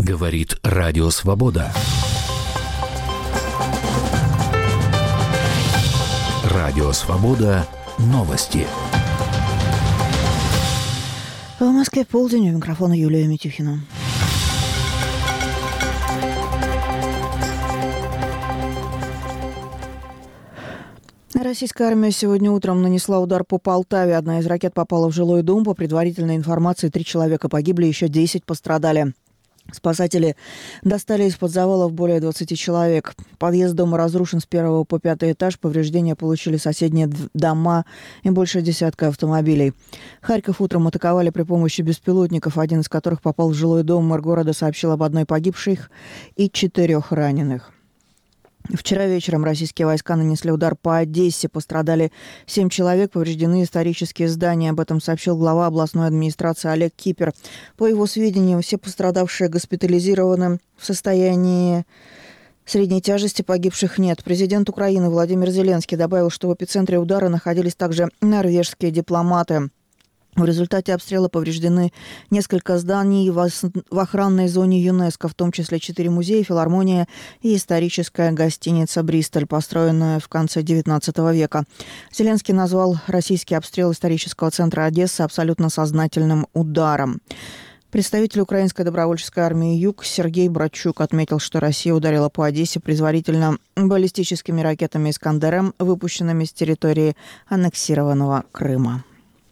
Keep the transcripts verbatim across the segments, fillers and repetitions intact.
Говорит Радио Свобода. Радио Свобода. Новости. В Москве полдень. У микрофона Юлия Митюхина. Российская армия сегодня утром нанесла удар по Полтаве. Одна из ракет попала в жилой дом. По предварительной информации, три человека погибли, еще десять пострадали. Спасатели достали из-под завалов более двадцати человек. Подъезд дома разрушен с первого по пятый этаж. Повреждения получили соседние дома и больше десятка автомобилей. Харьков утром атаковали при помощи беспилотников, один из которых попал в жилой дом. Мэр города сообщил об одной погибшей и четырех раненых. Вчера вечером российские войска нанесли удар по Одессе. Пострадали семь человек, повреждены исторические здания. Об этом сообщил глава областной администрации Олег Кипер. По его сведениям, все пострадавшие госпитализированы. В состоянии средней тяжести, погибших нет. Президент Украины Владимир Зеленский добавил, что в эпицентре удара находились также норвежские дипломаты. В результате обстрела повреждены несколько зданий в охранной зоне ЮНЕСКО, в том числе четыре музея, филармония и историческая гостиница «Бристоль», построенная в конце девятнадцатого века. Зеленский назвал российский обстрел исторического центра Одессы абсолютно сознательным ударом. Представитель украинской добровольческой армии «Юг» Сергей Братчук отметил, что Россия ударила по Одессе предварительно баллистическими ракетами «Искандер-М», выпущенными с территории аннексированного Крыма.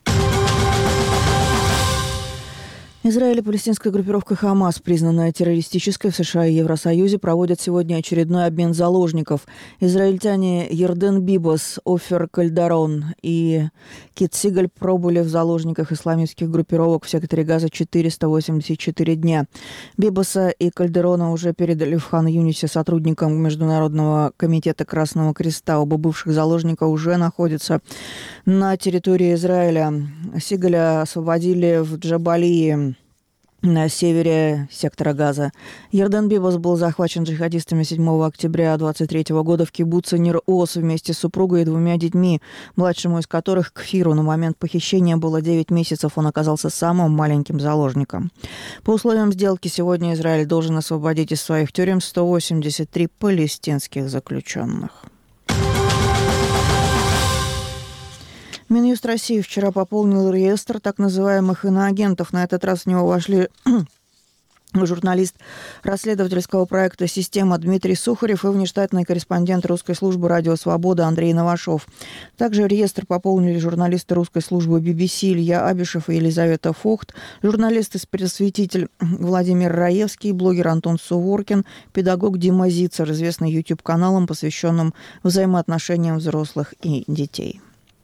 Израиль и палестинская группировка «Хамас», признанная террористической в США и Евросоюзе, проводят сегодня очередной обмен заложников. Израильтяне Ярден Бибос, Офер Кальдарон и Кит Сигаль пробыли в заложниках исламистских группировок в секторе Газа четыреста восемьдесят четыре дня. Бибоса и Кальдерона уже передали в Хан-Юнисе сотрудникам Международного комитета Красного Креста. Оба бывших заложника уже находятся на территории Израиля. Сигаля освободили в Джабалии, на севере сектора Газа. Ярден Бибос был захвачен джихадистами седьмого октября двадцать третьего года в кибуце Нир-Оз вместе с супругой и двумя детьми, младшему из которых, Кфиру, на момент похищения было девять месяцев. Он оказался самым маленьким заложником. По условиям сделки сегодня Израиль должен освободить из своих тюрем сто восемьдесят три палестинских заключенных. Минюст России вчера пополнил реестр так называемых иноагентов. На этот раз в него вошли журналист расследовательского проекта «Система» Дмитрий Сухарев и внештатный корреспондент русской службы «Радио Свобода» Андрей Новашов. Также реестр пополнили журналисты русской службы би би си Илья Абишев и Елизавета Фохт, журналист и просветитель Владимир Раевский, блогер Антон Суворкин, педагог Дима Зицер, известный YouTube-каналом, посвященным взаимоотношениям взрослых и детей.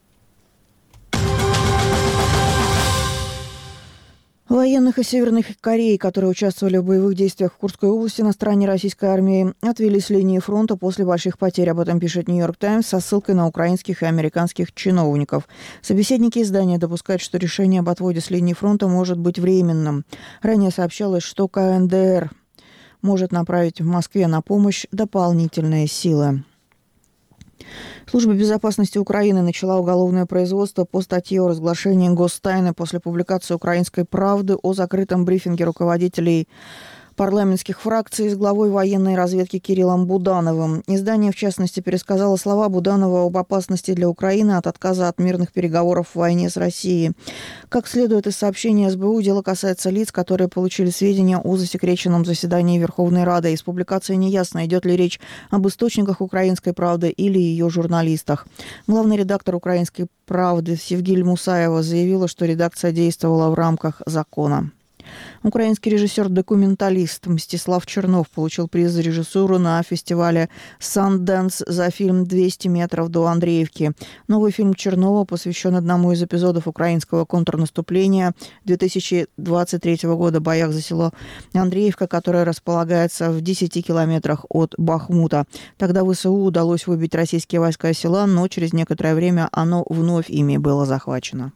Военных из Северной Кореи, которые участвовали в боевых действиях в Курской области на стороне российской армии, отвели с линии фронта после больших потерь. Об этом пишет «Нью-Йорк Таймс» со ссылкой на украинских и американских чиновников. Собеседники издания допускают, что решение об отводе с линии фронта может быть временным. Ранее сообщалось, что ка эн дэ эр может направить в Москве на помощь дополнительные силы. Служба безопасности Украины начала уголовное производство по статье о разглашении гостайны после публикации «Украинской правды» о закрытом брифинге руководителей парламентских фракций с главой военной разведки Кириллом Будановым. Издание, в частности, пересказало слова Буданова об опасности для Украины от отказа от мирных переговоров в войне с Россией. Как следует из сообщения эс бэ у, дело касается лиц, которые получили сведения о засекреченном заседании Верховной Рады. Из публикации неясно, идет ли речь об источниках «Украинской правды» или ее журналистах. Главный редактор «Украинской правды» Севгиль Мусаева заявила, что редакция действовала в рамках закона. Украинский режиссер-документалист Мстислав Чернов получил приз за режиссуру на фестивале «Сандэнс» за фильм «двести метров до Андреевки». Новый фильм Чернова посвящен одному из эпизодов украинского контрнаступления две тысячи двадцать третьего года в боях за село Андреевка, которое располагается в десяти километрах от Бахмута. Тогда вэ эс у удалось выбить российские войска из села, но через некоторое время оно вновь ими было захвачено.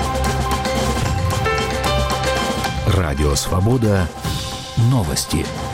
Радио Свобода. Новости.